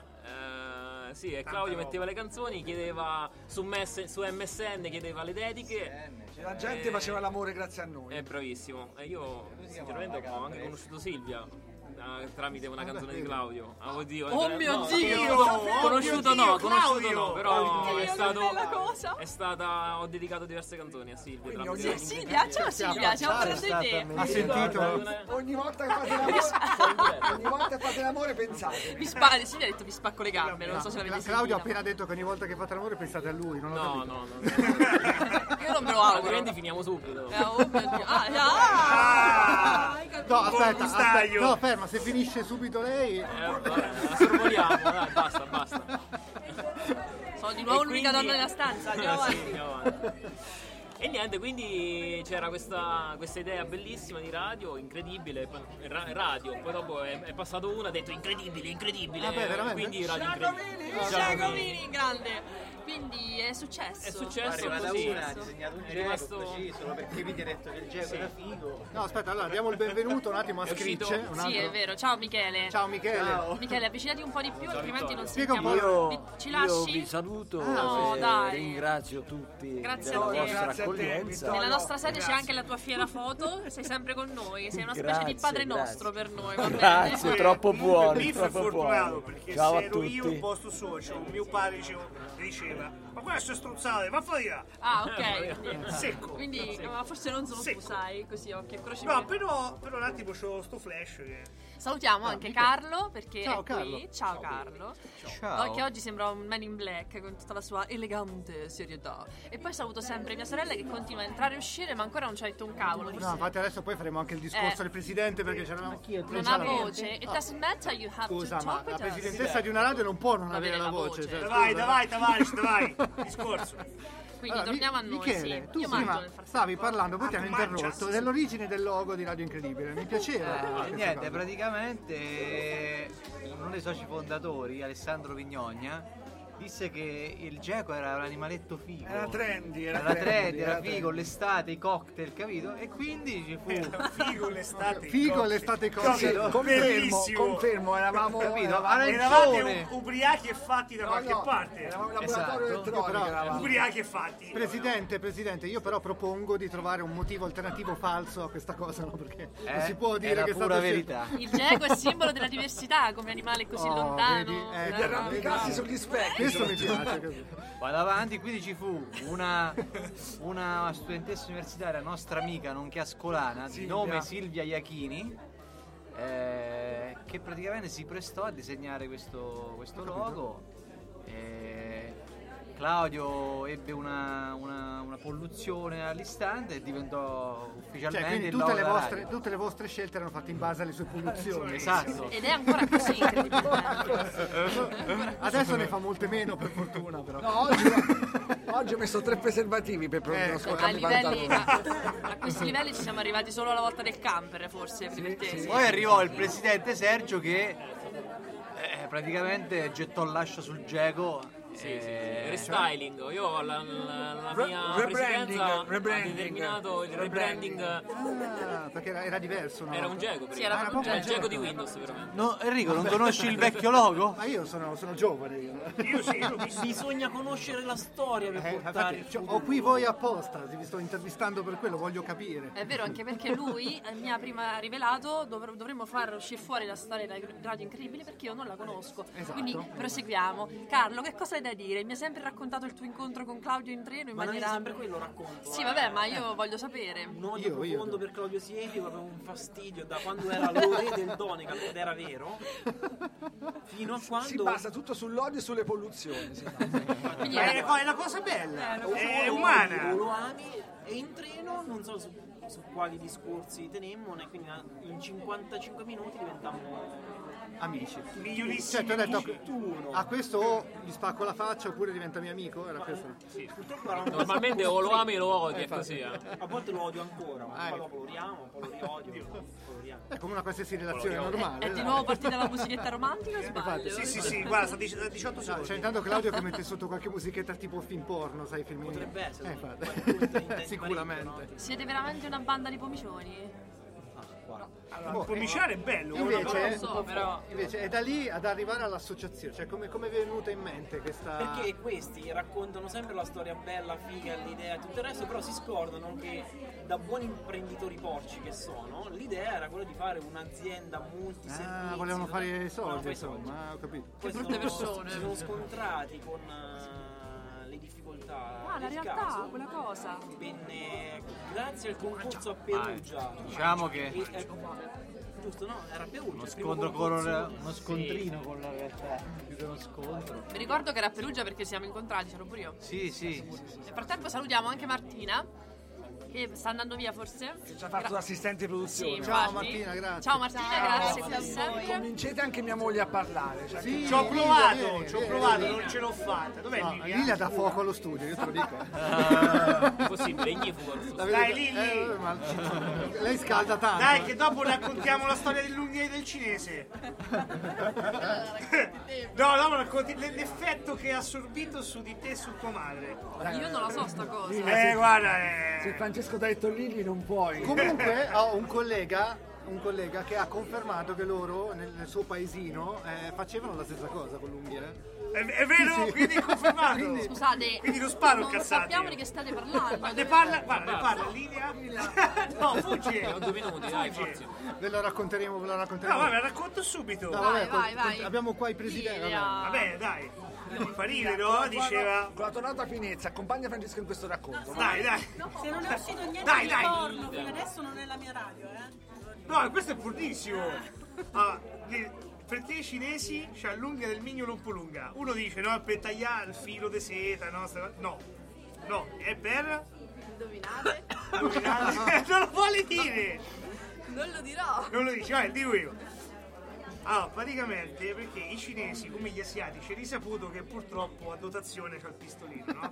eh, sì, e Claudio metteva le canzoni, chiedeva su, mess- su M S N, chiedeva le dediche. La gente Eh, faceva l'amore grazie a noi. È bravissimo. E io sinceramente ho anche conosciuto Silvia. eh, Tramite una canzone di Claudio. Ah, oddio, Oh eh, mio no, Dio! no, Oh conosciuto mio no, Dio, conosciuto Claudio! no, però Oddio, è che stato bella cosa! è stata ho dedicato diverse canzoni a Silvia Quindi tramite ogni- Sì, Silvia, ciao Silvia, siamo preso in te. Ha sentito? Ogni volta che fate l'amore, ogni volta che fate l'amore pensate. Mi spacco, Silvia ha detto mi spacco le gambe, non so se Cla- l'avete Claudio ha sentita. appena detto che ogni volta che fate l'amore pensate a lui, non l'ho No, capito. no, no. Io non me lo auguro. Altrimenti finiamo subito. Eh, oh mio Dio. Ah, ah, hai capito. No, aspetta, gustaio. aspetta, no, ferma, se finisce subito lei... Eh, vabbè, la sorvoliamo, dai, basta, basta. Sono di nuovo E l'unica quindi- donna nella stanza, Eh, andiamo sì, avanti. andiamo avanti. E niente, quindi c'era questa, questa idea bellissima di radio, incredibile, poi- ra- radio, poi dopo è, è passato uno, ha detto incredibile, incredibile, Ah, beh, veramente? quindi radio incredibile. Giacomini, grande. Quindi è successo. È successo Arriva da così. una, ha disegnato un È geco rimasto- così, solo perché mi ha detto che il geco Sì. era figo. No, aspetta, allora diamo il benvenuto un attimo a È uscito? Scricce. Un Sì, altro... è vero. Ciao Michele. Ciao Michele. Ciao. Michele, avvicinati un po' di più, altrimenti non Spiega un sentiamo. po'. Vi- Io, Ci io lasci? vi saluto No, e dai. ringrazio tutti Grazie della a te. vostra Grazie a te, accoglienza. Vittorio. Nella nostra sede c'è anche la tua fiera foto, sei sempre con noi, sei una specie Grazie, di padre grazie. nostro per noi, va Grazie, bene? troppo Comunque, buoni, Biff è troppo fortunato buoni. perché Ciao se a ero io tutti. un posto socio, mio padre diceva, diceva ma questo è struzzate, va fuori là. Ah, ok. Quindi, Secco. quindi ma forse non sono tu, Secco. sai, così occhio e croce. No, però, però un attimo c'ho sto flash che... Salutiamo anche Carlo perché Ciao, è qui. Carlo. Ciao Carlo. Ciao. Oh, che oggi sembra un man in black con tutta la sua elegante serietà. E poi saluto sempre mia sorella che continua a entrare e uscire, ma ancora non ci ha detto un cavolo. No, Forse infatti adesso poi faremo anche il discorso Eh. del presidente perché c'eravamo... non ha voce. It doesn't matter, you have Scusa, to ma talk la with us. presidentessa di una radio non può non avere avere la la voce. voce. Cioè, Davai, scusa. davai, Tavares, davai, discorso. Quindi Allora, torniamo a Mi- noi. Michele, sì. tu Io prima mangio nel frattempo. stavi parlando, poi ti Ah, hanno tu mangia, interrotto, sì, dell'origine del logo di Radio Incredibile. Mi piaceva. Eh, questa niente, cosa. praticamente eh, uno dei soci fondatori, Alessandro Vignogna, disse che il geco era un animaletto figo. Era trendy, era, era trendy, trendy, era era figo, trendy. l'estate, i cocktail, capito? E quindi ci fu Era figo l'estate. Figo l'estate, i cocktail. Confermo, confermo, eravamo, capito? Eravate u- ubriachi e fatti da No, qualche no, parte. eravamo in laboratorio Esatto. elettronico. Io però- eravamo. Ubriachi e fatti. Presidente, Presidente, io però propongo di trovare un motivo alternativo falso a questa cosa, no? Perché non Eh, si può è dire la che è pura stato verità. Il geco è simbolo della diversità, come animale così Oh, lontano. vedi? Eh, Eh, di arrampicarsi sugli specchi. Questo mi piace. così. Vado avanti, quindi ci fu una, una studentessa universitaria, nostra amica, nonché ascolana, di Silvia. nome Silvia Iachini, eh, che praticamente si prestò a disegnare questo, questo logo. Eh, Claudio ebbe una, una, una polluzione all'istante e diventò Cioè, ufficialmente quindi il tutte logo le, della vostre, Rai. tutte le vostre scelte erano fatte in base alle sue poluzioni. Esatto. Ed è ancora così, incredibilmente. Adesso ne fa molte meno, per fortuna, però. No, oggi, oggi ho messo tre preservativi per Eh, non A, scoccarmi i livelli, pantaloni. a, a questi livelli ci siamo arrivati solo alla volta del camper, forse. divertenti. Poi arrivò il presidente Sergio che eh, praticamente gettò l'ascia sul geco. Sì, eh, sì, restyling. Io la, la, la Re- mia rebranding, presidenza ha rebranding. determinato il rebranding. Ah, perché era, era diverso, no? Era un geco prima. Sì, era Ah, proprio Era un il geco geco. di Windows, veramente. No, Enrico, non conosci il vecchio logo? Ma io sono, sono giovane. Io, Io sì, io l'ho visto. Bisogna conoscere la storia per Eh, portare infatti, cioè, ho qui voi apposta, vi sto intervistando per quello, voglio capire. È vero, anche perché lui eh, mi ha prima rivelato, dovr- dovremmo far uscire fuori la storia della Radio Incredibile perché io non la conosco. Esatto. Quindi proseguiamo. Carlo, che cosa hai da dire? Mi hai sempre raccontato il tuo incontro con Claudio in treno in Ma non è maniera... sempre quello racconto. Sì, eh. vabbè, ma io voglio sapere. Un odio Io, io. profondo per Claudio Sieri, avevo un fastidio da quando era l'ore del Donegal ed era vero, fino a quando... Si basa tutto sull'odio e sulle polluzioni. si basa. Quindi Ma era- è, è la cosa bella. o- È o- umana. o lo ami e in treno non so su, su quali discorsi tenemmo, e quindi in cinquantacinque minuti diventammo Amici. Migliorissimi Cioè, ti ho detto, amici. tutt'uno. a questo o gli spacco la faccia oppure diventa mio amico? Era questo? Sì, purtroppo era un Normalmente o lo ami o lo odi, Eh, è così. Eh. A volte lo odio ancora, ma Ah, poi ecco. dopo lo riamo, poi lo riodio, poi lo riamo. È come una qualsiasi relazione normale. È di dai. nuovo partita la musichetta romantica o sbaglio? Sì, sì, sì, guarda, sta dic- diciotto No, secondi. c'è intanto Claudio che mette sotto qualche musichetta tipo film porno, sai, film Potrebbe essere, Eh, sì. infatti. Poi tu intendi parecchio, Sicuramente. Siete veramente una banda di pomicioni? Oh, Pomiciare è bello. Invece, Non lo so, però. invece è da lì ad arrivare all'associazione, cioè come, come vi è venuta in mente questa... Perché questi raccontano sempre la storia bella, figa, l'idea e tutto il resto, però si scordano che da buoni imprenditori porci che sono, l'idea era quella di fare un'azienda multiservizi. Ah, volevano fare i volevano soldi, fare i insomma, ah, ho capito. Poi Che si brutte sono, persone. si sono scontrati con eh, le difficoltà Ah, la del realtà, caso. quella cosa. Venne grazie al concorso a Perugia. Diciamo che- E- e- giusto, no? Era a Perugia. Uno il primo scontro con concorso. uno scontrino con la realtà, più che uno scontro. Mi ricordo che era a Perugia perché siamo incontrati, c'ero pure io. Sì, sì. Nel frattempo salutiamo anche Martina, che sta andando via forse. Ci ha fatto Gra- l'assistente di produzione. Sì, Ciao, infatti. Martina, grazie. Ciao Martina, grazie come sempre. Convincete anche mia moglie a parlare. Cioè, Sì, Ci ho Lilia, provato, vieni, ci ho vieni, provato, vieni. non ce l'ho fatta. Dov'è No, Lilia? Lilia dà fuoco allo studio, io te lo dico. Possibile, ignifugo. La Dai, vedo- Lili. eh, ma- lei scalda tanto. Dai, che dopo raccontiamo la storia dell'unghia del cinese. No, no, racconti l'effetto che ha assorbito su di te e su tua madre. Io non la so sta cosa. Eh, guarda, eh. Se Francesco ti ha detto Lili non puoi. Comunque ho un collega, un collega che ha confermato che loro nel, nel suo paesino eh, facevano la stessa cosa con l'unghia. eh. È, è vero? Sì, sì. Quindi è confermato. Quindi- Scusate, Quindi non sparo non cazzate. sappiamo di che state parlando. Ma ne parla, guarda, ne parla Lilia. No, fuggi. Ho due minuti, dai, forza. Ve lo racconteremo, ve lo No, racconteremo. vabbè, racconto subito. No, Vai, vabbè, vai, con- vai. abbiamo qua i presidenti. Lilia. vabbè. Vabbè, dai. Fa ridere, no? Diceva. Con la tua nota finezza, accompagna Francesco in questo racconto. Dai, dai. Se non è uscito niente Dai, di dai. porno fino adesso non è la mia radio, eh? No, questo è purissimo. Ah, le- perché i cinesi c'ha l'unghia del mignolo un po' lunga? Uno dice no, è per tagliare il filo di seta, no? sta- No, no, è per. Indovinate? Indovinate? Non lo vuole dire! Non lo dirò. Non lo dice, vai, dico io. Allora, praticamente perché i cinesi, come gli asiatici, è risaputo che purtroppo a dotazione c'ha il pistolino, no?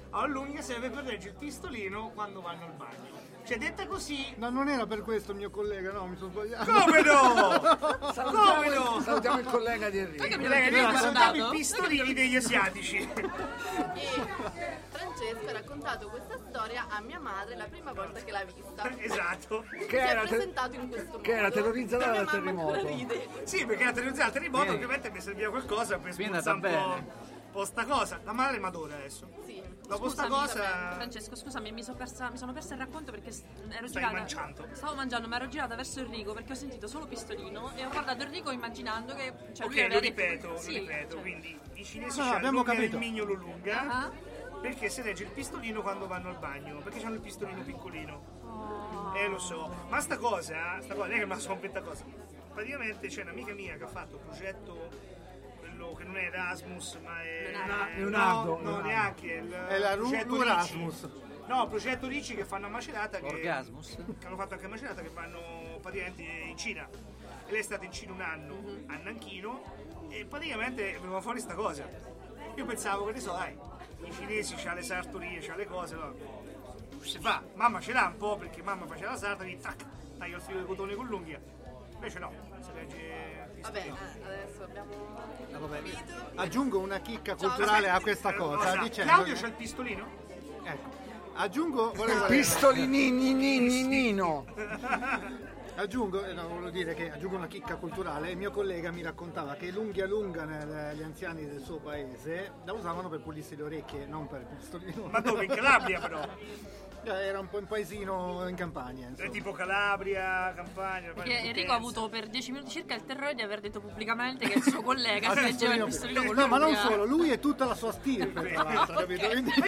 all'unghia serve per reggere il pistolino quando vanno al bagno. Cioè, detta così... No, non era per questo il mio collega, no, mi sono sbagliato. Come no? Salutiamo, Come no? salutiamo il collega di Enrico. Il collega di Enrico, salutiamo i pistolini degli asiatici. E Francesco ha raccontato questa storia a mia madre la prima volta che l'ha vista. Esatto. Si Che è era te- presentato in questo modo. che era terrorizzata E mia dal mamma ancora terremoto. ride. Sì, perché era terrorizzato dal terremoto, Vieni. ovviamente mi serviva qualcosa per Vieni, spruzzare un andata po', bene. un po' sta cosa. La madre mi adora adesso. Sì. Dopo sta Scusami, cosa... Francesco, scusami, mi, so persa, mi sono persa il racconto perché s- ero Stai girata. mangiando. Stavo mangiando, ma ero girata verso Enrico perché ho sentito solo pistolino e ho guardato Enrico immaginando che. Cioè, Ok, lui aveva lo detto- ripeto, sì, lo ripeto. cioè- Quindi i cinesi No, no, hanno abbiamo l'unghia del capito. mignolo lunga Ah. perché si regge il pistolino quando vanno al bagno, perché hanno il pistolino piccolino. Oh. Eh, lo so. Ma sta cosa, sta cosa, non è che mi sono inventata cosa. Praticamente c'è un'amica mia che ha fatto un progetto, quello che non è Erasmus, ma è... Leonardo. No, no, neanche. Il È la Ru- progetto Erasmus. Ricci. No, il progetto Ricci che fanno a Macerata, che, Orgasmus? che hanno fatto anche a Macerata, che vanno praticamente in Cina. E lei è stata in Cina un anno, a Nanchino, e praticamente veniva fuori sta cosa. Io pensavo che ne so, dai, i cinesi c'ha le sartorie, c'ha le cose, no? Si fa, mamma ce l'ha un po' perché mamma faceva la sarta, quindi tac, taglio il filo di cotone con l'unghia. Invece no, si legge il Vabbè, pistolino. eh, adesso abbiamo Ah, vabbè. capito. Aggiungo una chicca Ciao, culturale aspetta. a questa cosa Cosa? dicendo Claudio che- c'ha il pistolino? Ecco, aggiungo volevo Pistolinino. Aggiungo, eh, no, volevo dire che aggiungo una chicca culturale. Il mio collega mi raccontava che l'unghia lunga negli anziani del suo paese la usavano per pulirsi le orecchie, non per il pistolino. Ma dove? In Calabria però? Eh, Era un po' un paesino in Campania. È Insomma. tipo Calabria, Campania. Perché Enrico ha avuto per dieci minuti circa il terrore di aver detto pubblicamente che il suo collega si leggeva il pistolino con No, ma non l'unghia. solo, lui e tutta la sua stirpe, tra l'altro, capito? Quindi-